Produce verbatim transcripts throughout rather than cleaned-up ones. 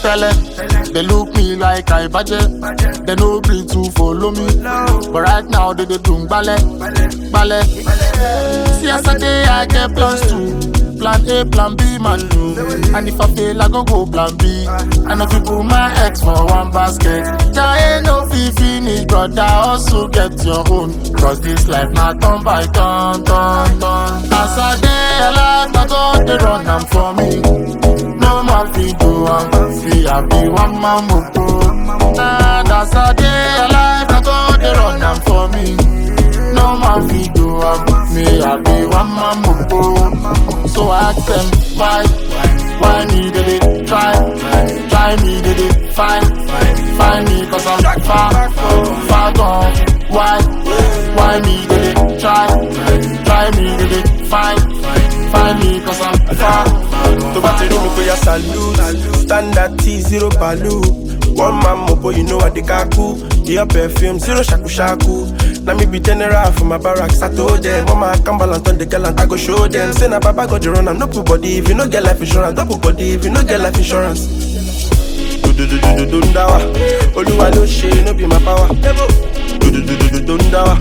Tell they look me like I budget. They no agree to follow me. But right now they they doing ballet, ballet. See yesterday I get plans too. Plan A, plan B, man do. And if I fail, I go go plan B. And if you put my ex for one basket, there ain't no fee finish, brother. Also get your own. Cause this life not turn by turn, turn, turn. As I day alive, I go they run them for me. No man fi do am, fi I be one man mopo. And as I day alive, I go they run them for me. No man fi do am, me I be one man mopo. So I ask them why, why me did it try, try me did it find, find me cause I'm far, far gone. Why, why me did it try, try me did it find, find me cause I'm far. To battle me for your salute, standard T zero balu. One man mopo, you know what they kaku. Your perfume zero shaku shaku. Now me be general for my barracks. I told them, mama can balance on the girl and I go show them. Say na papa got the run, I'm no put body if you no get life insurance. Don't put body if you no get life insurance. Do do do do do do ndawa. Oluwa no shey no be my power. Do do do do do do ndawa.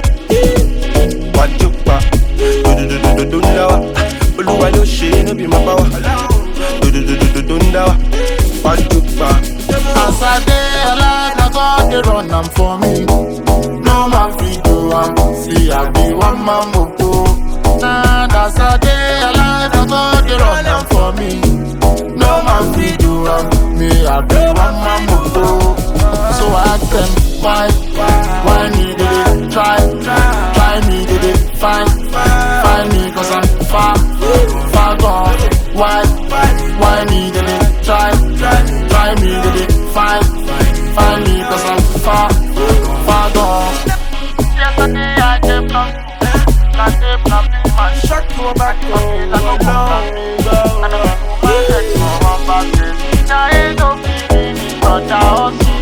Wajupa. Do do do do do do ndawa. Oluwa no shey no be my power. Do do do do do do ndawa. Wajupa. As I day alive, I got the run them for me. No man fi do am, see I be one man mopo. And as I day alive, I got the run them for me. No man fi do am, me I be one man mopo. So I ask them why, why me did it try, try me did it find, find me cause I'm far, far gone. Why, why me did it try, try me did it find, find me cause I'm far, far gone. Yesterday I came down, like a plan B, man. Shut your back door. And I go my ex for one basket. There ain't no feeling, but I also